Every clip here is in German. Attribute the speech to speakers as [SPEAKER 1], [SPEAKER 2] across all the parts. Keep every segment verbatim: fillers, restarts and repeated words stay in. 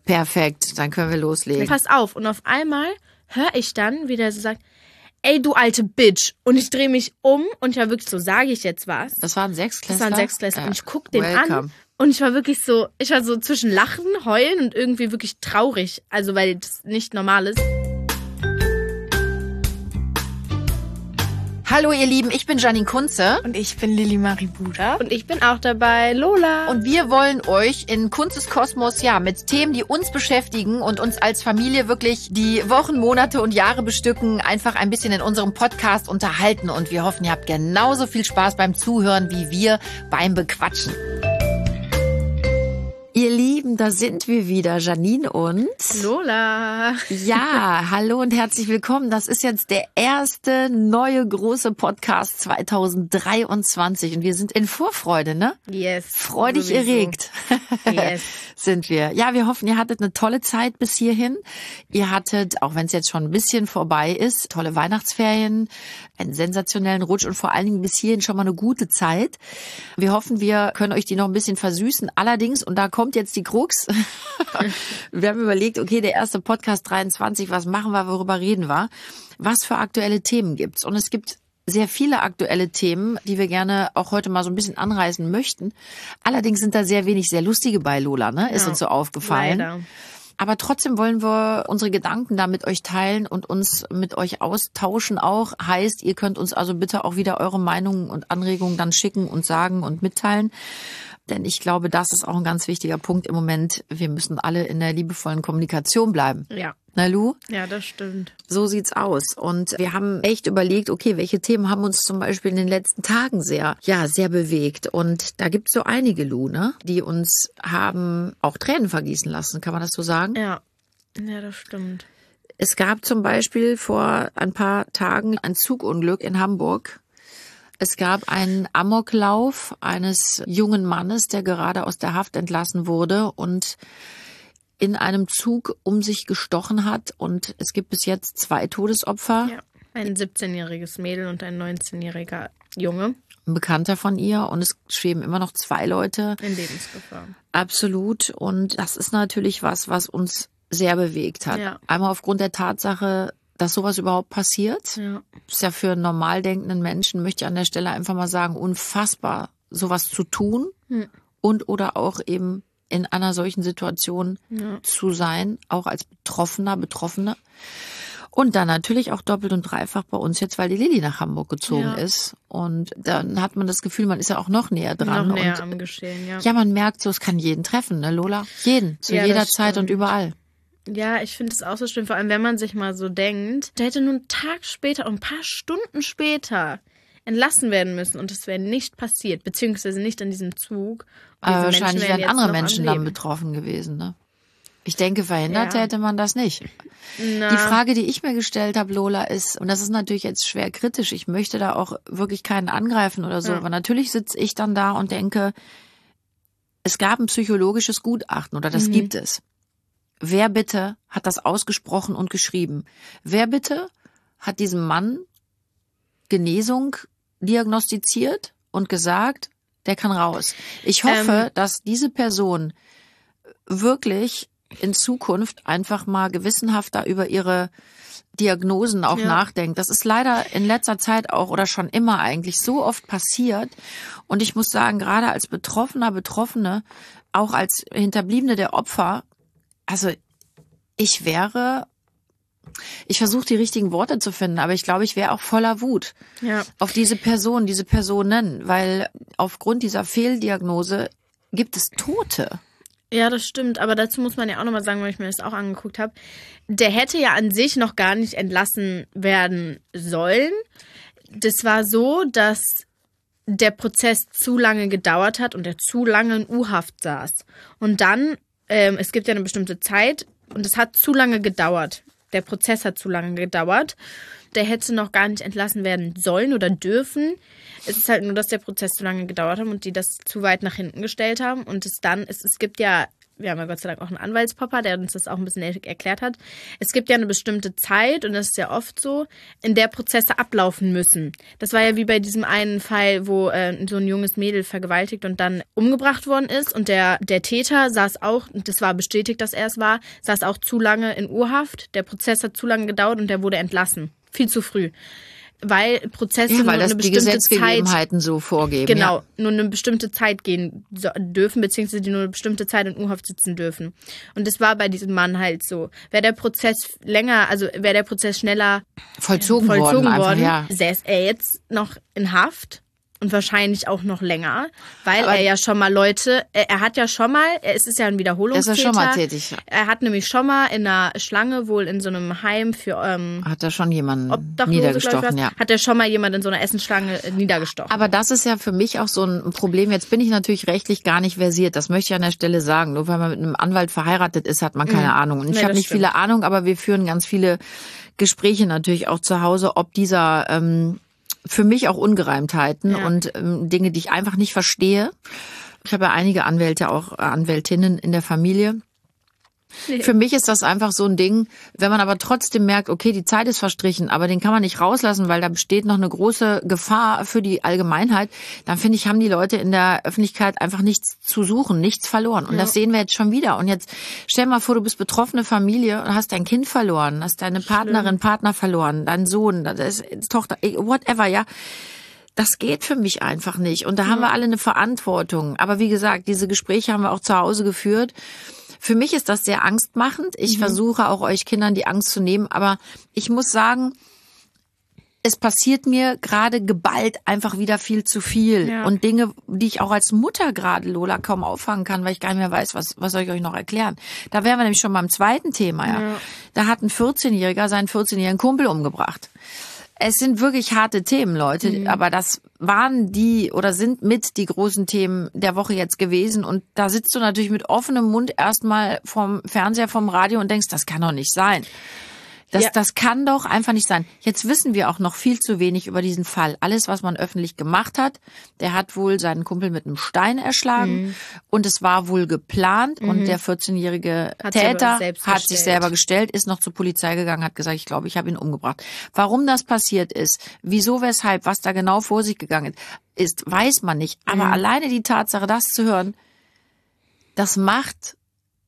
[SPEAKER 1] Perfekt, dann können wir loslegen.
[SPEAKER 2] Pass auf, und auf einmal höre ich dann, wie der so sagt, ey, du alte Bitch. Und ich drehe mich um und ich war wirklich so, sage ich jetzt was?
[SPEAKER 1] Das war ein Sechsklässler?
[SPEAKER 2] Das war ein Sechsklässler.
[SPEAKER 1] Ja.
[SPEAKER 2] Und ich guck den
[SPEAKER 1] Welcome.
[SPEAKER 2] an und ich war wirklich so, ich war so zwischen Lachen, Heulen und irgendwie wirklich traurig. Also, weil das nicht normal ist.
[SPEAKER 1] Hallo ihr Lieben, ich bin Janine Kunze.
[SPEAKER 3] Und ich bin Lili Marie Buda.
[SPEAKER 2] Und ich bin auch dabei, Lola.
[SPEAKER 1] Und wir wollen euch in Kunzes Kosmos, ja, mit Themen, die uns beschäftigen und uns als Familie wirklich die Wochen, Monate und Jahre bestücken, einfach ein bisschen in unserem Podcast unterhalten. Und wir hoffen, ihr habt genauso viel Spaß beim Zuhören wie wir beim Bequatschen. Ihr Lieben, da sind wir wieder, Janine und
[SPEAKER 2] Lola.
[SPEAKER 1] Ja, hallo und herzlich willkommen. Das ist jetzt der erste neue große Podcast zwanzig dreiundzwanzig und wir sind in Vorfreude, ne?
[SPEAKER 2] Yes.
[SPEAKER 1] Freudig
[SPEAKER 2] sowieso.
[SPEAKER 1] erregt
[SPEAKER 2] Yes.
[SPEAKER 1] sind wir. Ja, wir hoffen, ihr hattet eine tolle Zeit bis hierhin. Ihr hattet, auch wenn es jetzt schon ein bisschen vorbei ist, tolle Weihnachtsferien, einen sensationellen Rutsch und vor allen Dingen bis hierhin schon mal eine gute Zeit. Wir hoffen, wir können euch die noch ein bisschen versüßen. Allerdings, und da kommt jetzt die Krux, wir haben überlegt, okay, der erste Podcast dreiundzwanzig, was machen wir, worüber reden wir? Was für aktuelle Themen gibt's? Und es gibt sehr viele aktuelle Themen, die wir gerne auch heute mal so ein bisschen anreißen möchten. Allerdings sind da sehr wenig sehr lustige bei, Lola, ne? Ist
[SPEAKER 2] Ja,
[SPEAKER 1] uns so aufgefallen.
[SPEAKER 2] leider.
[SPEAKER 1] Aber trotzdem wollen wir unsere Gedanken da mit euch teilen und uns mit euch austauschen auch. Heißt, ihr könnt uns also bitte auch wieder eure Meinungen und Anregungen dann schicken und sagen und mitteilen. Denn ich glaube, das ist auch ein ganz wichtiger Punkt im Moment. Wir müssen alle in der liebevollen Kommunikation bleiben.
[SPEAKER 2] Ja.
[SPEAKER 1] Na, Lu?
[SPEAKER 2] Ja, das stimmt.
[SPEAKER 1] So sieht's aus. Und wir haben echt überlegt, okay, welche Themen haben uns zum Beispiel in den letzten Tagen sehr, ja, sehr bewegt. Und da gibt's so einige, Lu, ne, die uns haben auch Tränen vergießen lassen. Kann man das so sagen?
[SPEAKER 2] Ja. Ja, das stimmt.
[SPEAKER 1] Es gab zum Beispiel vor ein paar Tagen ein Zugunglück in Hamburg. Es gab einen Amoklauf eines jungen Mannes, der gerade aus der Haft entlassen wurde und in einem Zug um sich gestochen hat. Und es gibt bis jetzt zwei Todesopfer.
[SPEAKER 2] Ja. Ein siebzehnjähriges Mädel und ein neunzehnjähriger Junge.
[SPEAKER 1] Ein Bekannter von ihr. Und es schweben immer noch zwei Leute.
[SPEAKER 2] In Lebensgefahr.
[SPEAKER 1] Absolut. Und das ist natürlich was, was uns sehr bewegt hat.
[SPEAKER 2] Ja.
[SPEAKER 1] Einmal aufgrund der Tatsache, dass sowas überhaupt passiert.
[SPEAKER 2] Ja.
[SPEAKER 1] Ist ja für einen normal denkenden Menschen, möchte ich an der Stelle einfach mal sagen, unfassbar, sowas zu tun
[SPEAKER 2] Hm.
[SPEAKER 1] und oder auch eben in einer solchen Situation
[SPEAKER 2] Ja.
[SPEAKER 1] zu sein, auch als Betroffener, Betroffene. Und dann natürlich auch doppelt und dreifach bei uns jetzt, weil die Lili nach Hamburg gezogen
[SPEAKER 2] Ja.
[SPEAKER 1] ist. Und dann hat man das Gefühl, man ist ja auch noch näher dran.
[SPEAKER 2] Noch näher
[SPEAKER 1] und
[SPEAKER 2] am Geschehen, ja.
[SPEAKER 1] ja, man merkt so, es kann jeden treffen, ne, Lola? Jeden, zu
[SPEAKER 2] Ja, das
[SPEAKER 1] jeder Zeit und
[SPEAKER 2] stimmt.
[SPEAKER 1] überall.
[SPEAKER 2] Ja, ich finde es auch so schlimm, vor allem wenn man sich mal so denkt, der hätte nur einen Tag später und ein paar Stunden später entlassen werden müssen und es wäre nicht passiert, beziehungsweise nicht in diesem Zug. Und
[SPEAKER 1] Aber
[SPEAKER 2] diese
[SPEAKER 1] wahrscheinlich
[SPEAKER 2] Menschen
[SPEAKER 1] wären
[SPEAKER 2] jetzt
[SPEAKER 1] andere
[SPEAKER 2] noch am
[SPEAKER 1] Menschen dann
[SPEAKER 2] Leben.
[SPEAKER 1] betroffen gewesen, ne? Ich denke, verhindert
[SPEAKER 2] Ja.
[SPEAKER 1] hätte man das nicht.
[SPEAKER 2] Na,
[SPEAKER 1] Die Frage, die ich mir gestellt habe, Lola, ist, und das ist natürlich jetzt schwer kritisch, ich möchte da auch wirklich keinen angreifen oder so,
[SPEAKER 2] Ja.
[SPEAKER 1] aber natürlich sitze ich dann da und denke, es gab ein psychologisches Gutachten oder das
[SPEAKER 2] Mhm.
[SPEAKER 1] gibt es. Wer bitte hat das ausgesprochen und geschrieben? Wer bitte hat diesem Mann Genesung diagnostiziert und gesagt, der kann raus? Ich hoffe,
[SPEAKER 2] Ähm.
[SPEAKER 1] dass diese Person wirklich in Zukunft einfach mal gewissenhafter über ihre Diagnosen auch
[SPEAKER 2] Ja.
[SPEAKER 1] nachdenkt. Das ist leider in letzter Zeit auch oder schon immer eigentlich so oft passiert. Und ich muss sagen, gerade als Betroffener, Betroffene, auch als Hinterbliebene der Opfer, also ich wäre, ich versuche die richtigen Worte zu finden, aber ich glaube, ich wäre auch voller Wut
[SPEAKER 2] ja.
[SPEAKER 1] auf diese Person, diese Personen, weil aufgrund dieser Fehldiagnose gibt es Tote.
[SPEAKER 2] Ja, das stimmt. Aber dazu muss man ja auch nochmal sagen, weil ich mir das auch angeguckt habe. Der hätte ja an sich noch gar nicht entlassen werden sollen. Das war so, dass der Prozess zu lange gedauert hat und er zu lange in U-Haft saß. Und dann, ähm, es gibt ja eine bestimmte Zeit und es hat zu lange gedauert. Der Prozess hat zu lange gedauert. Der hätte noch gar nicht entlassen werden sollen oder dürfen. Es ist halt nur, dass der Prozess zu lange gedauert hat und die das zu weit nach hinten gestellt haben. Und es dann, es, es gibt ja wir haben ja Gott sei Dank auch einen Anwaltspapa, der uns das auch ein bisschen erklärt hat. Es gibt ja eine bestimmte Zeit, und das ist ja oft so, in der Prozesse ablaufen müssen. Das war ja wie bei diesem einen Fall, wo äh, so ein junges Mädel vergewaltigt und dann umgebracht worden ist. Und der, der Täter saß auch, und das war bestätigt, dass er es war, saß auch zu lange in Urhaft. Der Prozess hat zu lange gedauert und der wurde entlassen. Viel zu früh. Weil Prozesse
[SPEAKER 1] ja, weil
[SPEAKER 2] nur
[SPEAKER 1] das
[SPEAKER 2] eine
[SPEAKER 1] die
[SPEAKER 2] bestimmte
[SPEAKER 1] Gesetzgegebenheiten
[SPEAKER 2] Zeit,
[SPEAKER 1] so vorgeben.
[SPEAKER 2] genau,
[SPEAKER 1] ja.
[SPEAKER 2] nur eine bestimmte Zeit gehen so, dürfen, beziehungsweise die nur eine bestimmte Zeit in Urhaft sitzen dürfen. Und das war bei diesem Mann halt so. Wäre der Prozess länger, also wäre der Prozess schneller
[SPEAKER 1] vollzogen,
[SPEAKER 2] vollzogen
[SPEAKER 1] worden,
[SPEAKER 2] worden,
[SPEAKER 1] einfach, ja.
[SPEAKER 2] säß er jetzt noch in Haft. Und wahrscheinlich auch noch länger, weil
[SPEAKER 1] Aber
[SPEAKER 2] er ja schon mal Leute, er, er hat ja schon mal, er ist, ist ja ein Wiederholungstäter.
[SPEAKER 1] Ist er schon mal tätig.
[SPEAKER 2] Er hat nämlich schon mal in einer Schlange, wohl in so einem Heim für ähm,
[SPEAKER 1] Hat er schon jemanden
[SPEAKER 2] Obdachlose,
[SPEAKER 1] niedergestochen, ja.
[SPEAKER 2] Hat er schon mal jemanden in so einer Essensschlange niedergestochen.
[SPEAKER 1] Aber das ist ja für mich auch so ein Problem. Jetzt bin ich natürlich rechtlich gar nicht versiert. Das möchte ich an der Stelle sagen. Nur weil man mit einem Anwalt verheiratet ist, hat man keine mhm. Ahnung. Und ich nee, habe nicht stimmt. viele Ahnung, aber wir führen ganz viele Gespräche natürlich auch zu Hause, ob dieser ähm, für mich auch Ungereimtheiten ja. und ähm, Dinge, die ich einfach nicht verstehe. Ich habe ja einige Anwälte, auch äh, Anwältinnen in der Familie. Nee. Für mich ist das einfach so ein Ding, wenn man aber trotzdem merkt, okay, die Zeit ist verstrichen, aber den kann man nicht rauslassen, weil da besteht noch eine große Gefahr für die Allgemeinheit, dann finde ich, haben die Leute in der Öffentlichkeit einfach nichts zu suchen, nichts verloren. Und ja. das sehen wir jetzt schon wieder. Und jetzt stell mal vor, du bist betroffene Familie und hast dein Kind verloren, hast deine Partnerin, Partner verloren, deinen Sohn, das ist Tochter, whatever, ja. Das geht für mich einfach nicht. Und da ja. haben wir alle eine Verantwortung. Aber wie gesagt, diese Gespräche haben wir auch zu Hause geführt. Für mich ist das sehr angstmachend. Ich mhm. versuche auch euch Kindern die Angst zu nehmen. Aber ich muss sagen, es passiert mir gerade geballt einfach wieder viel zu viel. Ja. Und Dinge, die ich auch als Mutter gerade, Lola, kaum auffangen kann, weil ich gar nicht mehr weiß, was, was soll ich euch noch erklären. Da wären wir nämlich schon beim zweiten Thema. Ja. Ja. Da hat ein vierzehnjähriger seinen vierzehnjährigen Kumpel umgebracht. Es sind wirklich harte Themen, Leute, mhm. aber das waren die oder sind mit die großen Themen der Woche jetzt gewesen. Und da sitzt du natürlich mit offenem Mund erstmal vom Fernseher, vom Radio und denkst, das kann doch nicht sein. Das, ja. das kann doch einfach nicht sein. Jetzt wissen wir auch noch viel zu wenig über diesen Fall. Alles, was man öffentlich gemacht hat, der hat wohl seinen Kumpel mit einem Stein erschlagen mhm. und es war wohl geplant mhm. und der vierzehnjährige hat Täter hat sich selber gestellt, ist noch zur Polizei gegangen, hat gesagt, ich glaube, ich habe ihn umgebracht. Warum das passiert ist, wieso, weshalb, was da genau vor sich gegangen ist, weiß man nicht. Aber mhm. alleine die Tatsache, das zu hören, das macht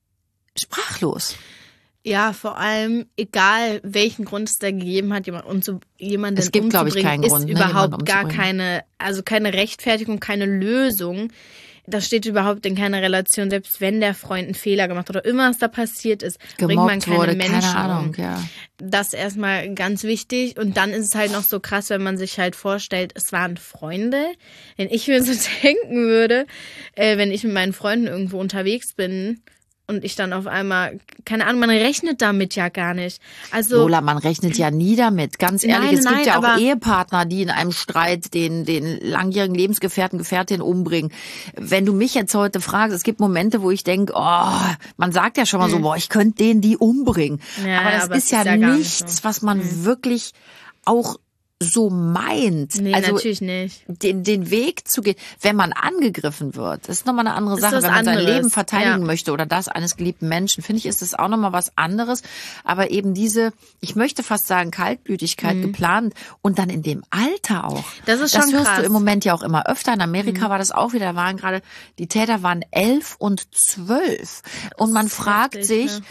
[SPEAKER 1] sprachlos.
[SPEAKER 2] Ja, vor allem, egal welchen Grund es da gegeben hat, jemand, und so, jemanden
[SPEAKER 1] es gibt, glaube ich, keinen
[SPEAKER 2] ist
[SPEAKER 1] Grund, ne,
[SPEAKER 2] überhaupt gar keine, also keine Rechtfertigung, keine Lösung. Das steht überhaupt in keiner Relation, selbst wenn der Freund einen Fehler gemacht hat oder irgendwas da passiert ist,
[SPEAKER 1] gemobbt
[SPEAKER 2] bringt man keine
[SPEAKER 1] wurde,
[SPEAKER 2] Menschen
[SPEAKER 1] keine Ahnung,
[SPEAKER 2] um.
[SPEAKER 1] Ja.
[SPEAKER 2] Das ist erstmal ganz wichtig. Und dann ist es halt noch so krass, wenn man sich halt vorstellt, es waren Freunde. Wenn ich mir so denken würde, äh, wenn ich mit meinen Freunden irgendwo unterwegs bin, und ich dann auf einmal, keine Ahnung, man rechnet damit ja gar nicht. Also
[SPEAKER 1] Lola, man rechnet ja nie damit. Ganz ehrlich,
[SPEAKER 2] nein,
[SPEAKER 1] es gibt
[SPEAKER 2] nein,
[SPEAKER 1] ja auch Ehepartner, die in einem Streit den den langjährigen Lebensgefährten, Gefährtin umbringen. Wenn du mich jetzt heute fragst, es gibt Momente, wo ich denke, oh, man sagt ja schon mal so, boah, ich könnte den die umbringen.
[SPEAKER 2] Ja,
[SPEAKER 1] aber das
[SPEAKER 2] aber
[SPEAKER 1] ist ja,
[SPEAKER 2] ja
[SPEAKER 1] nichts,
[SPEAKER 2] nicht so.
[SPEAKER 1] was man hm. wirklich auch so meint.
[SPEAKER 2] Nee,
[SPEAKER 1] also
[SPEAKER 2] natürlich nicht.
[SPEAKER 1] Den, den Weg zu gehen, wenn man angegriffen wird, das ist nochmal eine andere Sache, wenn man
[SPEAKER 2] anderes.
[SPEAKER 1] sein Leben verteidigen
[SPEAKER 2] ja.
[SPEAKER 1] möchte oder das eines geliebten Menschen, finde ich, ist das auch nochmal was anderes. Aber eben diese, ich möchte fast sagen, Kaltblütigkeit mhm. geplant und dann in dem Alter auch.
[SPEAKER 2] Das ist
[SPEAKER 1] das
[SPEAKER 2] schon
[SPEAKER 1] hörst
[SPEAKER 2] krass.
[SPEAKER 1] du im Moment ja auch immer öfter. In Amerika mhm. war das auch wieder, da waren gerade, die Täter waren elf und zwölf. Und man fragt
[SPEAKER 2] heftig,
[SPEAKER 1] sich,
[SPEAKER 2] ne?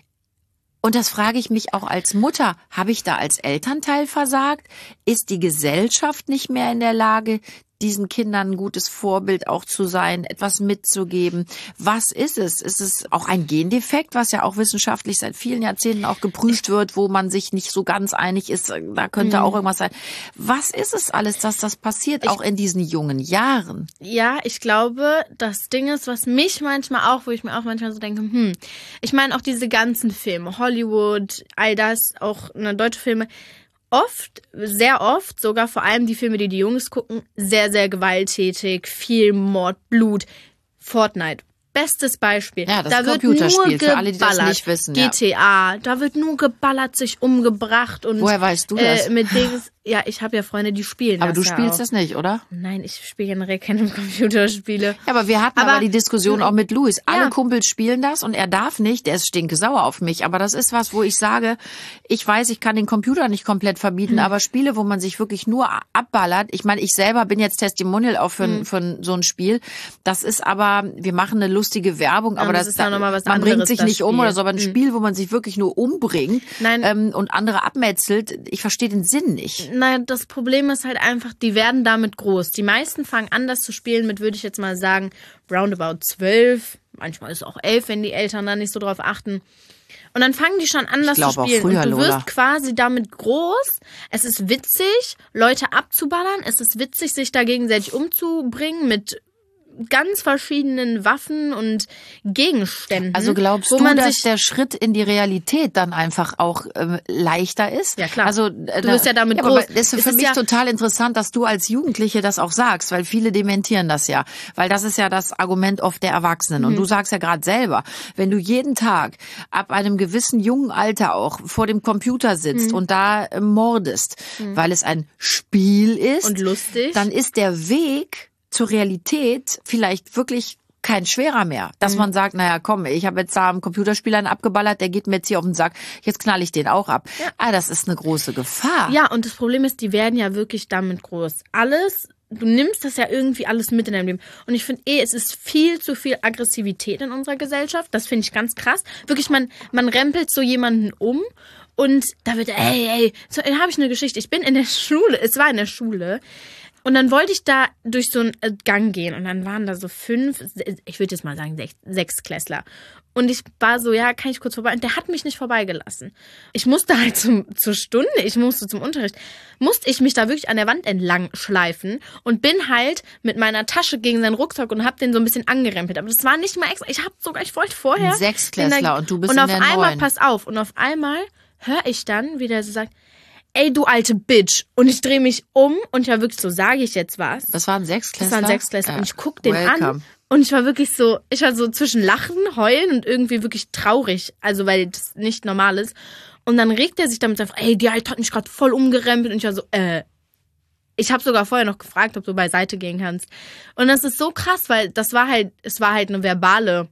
[SPEAKER 1] Und das frage ich mich auch als Mutter. Habe ich da als Elternteil versagt? Ist die Gesellschaft nicht mehr in der Lage, diesen Kindern ein gutes Vorbild auch zu sein, etwas mitzugeben? Was ist es? Ist es auch ein Gendefekt, was ja auch wissenschaftlich seit vielen Jahrzehnten auch geprüft wird, wo man sich nicht so ganz einig ist? Da könnte mhm. auch irgendwas sein. Was ist es alles, dass das passiert, ich, auch in diesen jungen Jahren?
[SPEAKER 2] Ja, ich glaube, das Ding ist, was mich manchmal auch, wo ich mir auch manchmal so denke, hm, ich meine auch diese ganzen Filme, Hollywood, all das, auch ne, deutsche Filme, oft, sehr oft, sogar vor allem die Filme, die die Jungs gucken, sehr, sehr gewalttätig, viel Mord, Blut. Fortnite, bestes Beispiel.
[SPEAKER 1] Ja, das
[SPEAKER 2] da
[SPEAKER 1] Computerspiel,
[SPEAKER 2] wird nur
[SPEAKER 1] für alle, die das nicht wissen.
[SPEAKER 2] G T A, ja. Da wird nur geballert, sich umgebracht. Und,
[SPEAKER 1] woher weißt du das?
[SPEAKER 2] Äh, mit Dings, ja, ich habe ja Freunde, die spielen
[SPEAKER 1] Aber
[SPEAKER 2] das
[SPEAKER 1] du
[SPEAKER 2] ja
[SPEAKER 1] spielst
[SPEAKER 2] auch.
[SPEAKER 1] das nicht, oder?
[SPEAKER 2] Nein, ich spiele generell keine Computerspiele.
[SPEAKER 1] Ja, aber wir hatten aber,
[SPEAKER 2] Aber-
[SPEAKER 1] die Diskussion auch mit Luis. Alle
[SPEAKER 2] Ja.
[SPEAKER 1] Kumpels spielen das und er darf nicht, der ist stinkesauer auf mich. Aber das ist was, wo ich sage, ich weiß, ich kann den Computer nicht komplett verbieten,
[SPEAKER 2] Mhm.
[SPEAKER 1] aber Spiele, wo man sich wirklich nur abballert. Ich meine, ich selber bin jetzt Testimonial auch für,
[SPEAKER 2] Mhm.
[SPEAKER 1] für so ein Spiel. Das ist aber, wir machen eine lustige Werbung, aber
[SPEAKER 2] das
[SPEAKER 1] das,
[SPEAKER 2] ist ja noch mal was
[SPEAKER 1] man
[SPEAKER 2] anderes,
[SPEAKER 1] bringt sich
[SPEAKER 2] das
[SPEAKER 1] nicht um
[SPEAKER 2] Spiel.
[SPEAKER 1] oder so, aber ein Spiel, wo man sich wirklich nur umbringt
[SPEAKER 2] Nein.
[SPEAKER 1] ähm, und andere abmetzelt, ich verstehe den Sinn nicht.
[SPEAKER 2] Nein, das Problem ist halt einfach, die werden damit groß. Die meisten fangen an, das zu spielen mit, würde ich jetzt mal sagen, roundabout zwölf. Manchmal ist es auch elf, wenn die Eltern da nicht so drauf achten. Und dann fangen die schon an, das zu
[SPEAKER 1] glaube auch
[SPEAKER 2] spielen.
[SPEAKER 1] früher,
[SPEAKER 2] und du
[SPEAKER 1] Lola.
[SPEAKER 2] wirst quasi damit groß. Es ist witzig, Leute abzuballern. Es ist witzig, sich da gegenseitig umzubringen mit ganz verschiedenen Waffen und Gegenständen.
[SPEAKER 1] Also glaubst
[SPEAKER 2] wo
[SPEAKER 1] du,
[SPEAKER 2] man
[SPEAKER 1] dass
[SPEAKER 2] sich
[SPEAKER 1] der Schritt in die Realität dann einfach auch ähm, leichter ist?
[SPEAKER 2] Ja, klar.
[SPEAKER 1] Also
[SPEAKER 2] Du wirst ja damit
[SPEAKER 1] aber
[SPEAKER 2] groß.
[SPEAKER 1] Es ist
[SPEAKER 2] Es
[SPEAKER 1] für
[SPEAKER 2] ist
[SPEAKER 1] mich
[SPEAKER 2] ja-
[SPEAKER 1] total interessant, dass du als Jugendliche das auch sagst, weil viele dementieren das ja, weil das ist ja das Argument oft der Erwachsenen. Und
[SPEAKER 2] Mhm.
[SPEAKER 1] du sagst ja gerade selber, wenn du jeden Tag ab einem gewissen jungen Alter auch vor dem Computer sitzt
[SPEAKER 2] Mhm.
[SPEAKER 1] und da äh, mordest, weil es ein Spiel ist
[SPEAKER 2] Und lustig.
[SPEAKER 1] dann ist der Weg zur Realität vielleicht wirklich kein schwerer mehr. Dass
[SPEAKER 2] Mhm.
[SPEAKER 1] man sagt, naja, komm, ich habe jetzt da einen Computerspieler einen abgeballert, der geht mir jetzt hier auf den Sack, jetzt knall ich den auch ab. Ah, das ist eine große Gefahr.
[SPEAKER 2] Ja, und das Problem ist, die werden ja wirklich damit groß. Alles, du nimmst das ja irgendwie alles mit in deinem Leben. Und ich finde eh, es ist viel zu viel Aggressivität in unserer Gesellschaft. Das finde ich ganz krass. Wirklich, man, man rempelt so jemanden um und da wird, ey, ey, so, dann habe ich eine Geschichte. Ich bin in der Schule, es war in der Schule. Und dann wollte ich da durch so einen äh, Gang gehen und dann waren da so fünf, ich würde jetzt mal sagen sechs, sechs Klässler. Und ich war so, ja, kann ich kurz vorbei? Und der hat mich nicht vorbeigelassen. Ich musste halt zum, zur Stunde, ich musste zum Unterricht, musste ich mich da wirklich an der Wand entlang schleifen und bin halt mit meiner Tasche gegen seinen Rucksack und hab den so ein bisschen angerempelt. Aber das war nicht mal extra, ich hab sogar, ich wollte vorher...
[SPEAKER 1] Ein Sechsklässler
[SPEAKER 2] bin da-
[SPEAKER 1] und du bist
[SPEAKER 2] und
[SPEAKER 1] in
[SPEAKER 2] auf
[SPEAKER 1] der
[SPEAKER 2] einmal,
[SPEAKER 1] Neun.
[SPEAKER 2] pass auf, und auf einmal höre ich dann, wie der so sagt, ey, du alte Bitch. Und ich drehe mich um und ich war wirklich so, sage ich jetzt was?
[SPEAKER 1] Das war ein Sechsklässler?
[SPEAKER 2] Das war ein Sechsklässler.
[SPEAKER 1] Ja.
[SPEAKER 2] Und ich guck den
[SPEAKER 1] Welcome.
[SPEAKER 2] an und ich war wirklich so, ich war so zwischen Lachen, Heulen und irgendwie wirklich traurig. Also, weil das nicht normal ist. Und dann regt er sich damit einfach, ey, die Alte hat mich gerade voll umgerempelt. Und ich war so, äh, ich habe sogar vorher noch gefragt, ob du beiseite gehen kannst. Und das ist so krass, weil das war halt, es war halt eine verbale,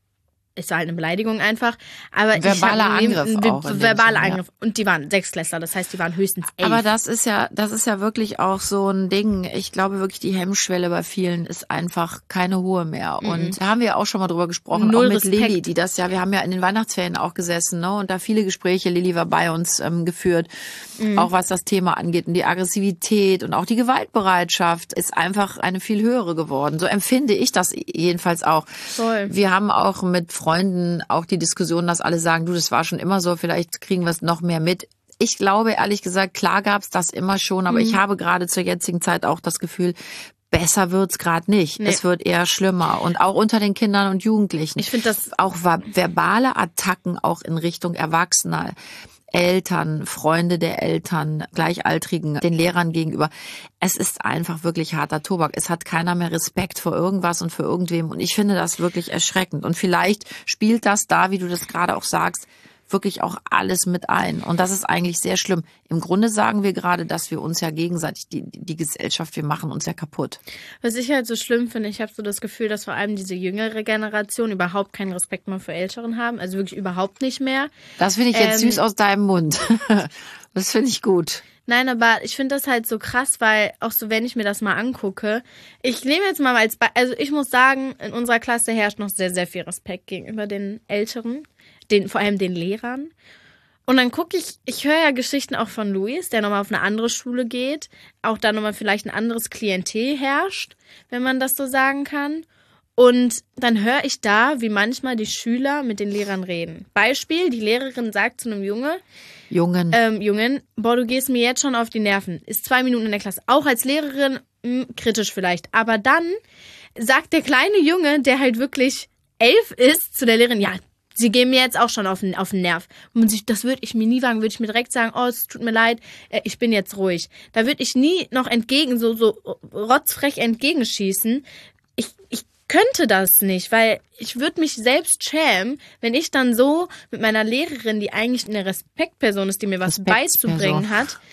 [SPEAKER 2] es war halt eine Beleidigung einfach. Aber ich
[SPEAKER 1] Verbaler
[SPEAKER 2] hab neben-
[SPEAKER 1] Angriff
[SPEAKER 2] ein
[SPEAKER 1] auch in dem
[SPEAKER 2] Verbaler
[SPEAKER 1] Sinne, ja.
[SPEAKER 2] Angriff. Und die waren Sechsklässler, das heißt, die waren höchstens elf.
[SPEAKER 1] Aber das ist ja, das ist ja wirklich auch so ein Ding. Ich glaube wirklich, die Hemmschwelle bei vielen ist einfach keine hohe mehr. Und da haben wir auch schon mal drüber gesprochen,
[SPEAKER 2] Null
[SPEAKER 1] auch mit
[SPEAKER 2] Respekt.
[SPEAKER 1] Lilly, die das ja, wir haben ja in den Weihnachtsferien auch gesessen, ne, und da viele Gespräche, Lilly war bei uns ähm, geführt, auch was das Thema angeht. Und die Aggressivität und auch die Gewaltbereitschaft ist einfach eine viel höhere geworden. So empfinde ich das jedenfalls auch.
[SPEAKER 2] Voll.
[SPEAKER 1] Wir haben auch mit Freunden auch die Diskussion, dass alle sagen, du, das war schon immer so, vielleicht kriegen wir es noch mehr mit. Ich glaube, ehrlich gesagt, klar gab's das immer schon, aber ich habe gerade zur jetzigen Zeit auch das Gefühl, besser wird's gerade nicht.
[SPEAKER 2] Nee.
[SPEAKER 1] Es wird eher schlimmer. Und auch unter den Kindern und Jugendlichen.
[SPEAKER 2] Ich finde das
[SPEAKER 1] auch ver- verbale Attacken auch in Richtung Erwachsener, Eltern, Freunde der Eltern, Gleichaltrigen, den Lehrern gegenüber. Es ist einfach wirklich harter Tobak. Es hat keiner mehr Respekt vor irgendwas und für irgendwem. Und ich finde das wirklich erschreckend. Und vielleicht spielt das da, wie du das gerade auch sagst, wirklich auch alles mit ein. Und das ist eigentlich sehr schlimm. Im Grunde sagen wir gerade, dass wir uns ja gegenseitig, die, die Gesellschaft, wir machen uns ja kaputt.
[SPEAKER 2] Was ich halt so schlimm finde, ich habe so das Gefühl, dass vor allem diese jüngere Generation überhaupt keinen Respekt mehr für Älteren haben. Also wirklich überhaupt nicht mehr.
[SPEAKER 1] Das finde ich jetzt
[SPEAKER 2] Ähm,
[SPEAKER 1] süß aus deinem Mund. Das finde ich gut.
[SPEAKER 2] Nein, aber ich finde das halt so krass, weil auch so, wenn ich mir das mal angucke, ich nehme jetzt mal als Be- also ich muss sagen, in unserer Klasse herrscht noch sehr, sehr viel Respekt gegenüber den Älteren, den, vor allem den Lehrern. Und dann gucke ich, ich höre ja Geschichten auch von Luis, der nochmal auf eine andere Schule geht, auch da nochmal vielleicht ein anderes Klientel herrscht, wenn man das so sagen kann. Und dann höre ich da, wie manchmal die Schüler mit den Lehrern reden. Beispiel, die Lehrerin sagt zu einem Junge,
[SPEAKER 1] Jungen.
[SPEAKER 2] ähm, Jungen, boah, du gehst mir jetzt schon auf die Nerven. Ist zwei Minuten in der Klasse. Auch als Lehrerin, mh, kritisch vielleicht. Aber dann sagt der kleine Junge, der halt wirklich elf ist, zu der Lehrerin, ja, sie gehen mir jetzt auch schon auf den, auf den Nerv. Und sich, das würde ich mir nie wagen, würde ich mir direkt sagen, oh, es tut mir leid, äh, ich bin jetzt ruhig. Da würde ich nie noch entgegen, so, so rotzfrech entgegenschießen. Ich, ich könnte das nicht, weil ich würde mich selbst schämen, wenn ich dann so mit meiner Lehrerin, die eigentlich eine Respektperson ist, die mir was
[SPEAKER 1] Respektsperson.
[SPEAKER 2] beizubringen hat,